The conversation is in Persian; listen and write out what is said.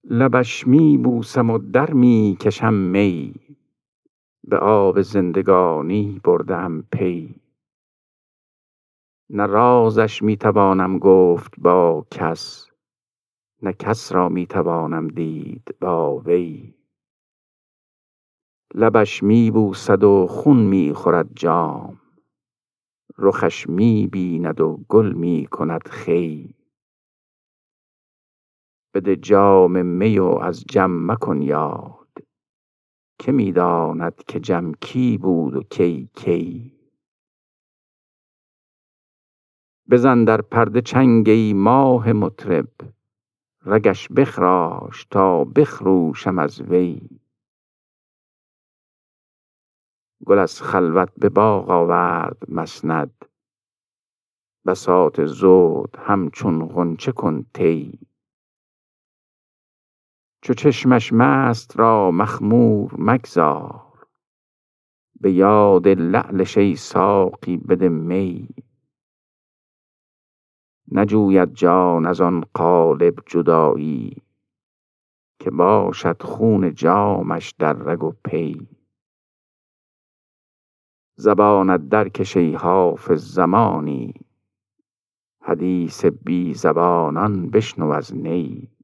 لبش می بوسم و در می کشم می، به آب زندگانی بردم پی. نه رازش می توانم گفت با کس، نه کس را می توانم دید با وی. لبش می بوسد و خون می خورد جام، رخش می بیند و گل می کند خوی. بده جام می و از جم مکن یاد، که می داند که جم کی بود و کی کی. بزن در پرده چنگ ای ماه مطرب، رگش بخراش تا بخروشم از وی. گل از خلوت به باغ آورد مسند، بساط زهد همچون غنچه کن طی. چو چشمش مست را مخمور مگذار، به یاد لعلش ای ساقی بده می. نجوید جان از آن قالب جدایی، که باشد خون جامش در رگ و پی. زبانت درکش ای حافظ زمانی، حدیث بی زبانان بشنو از نی.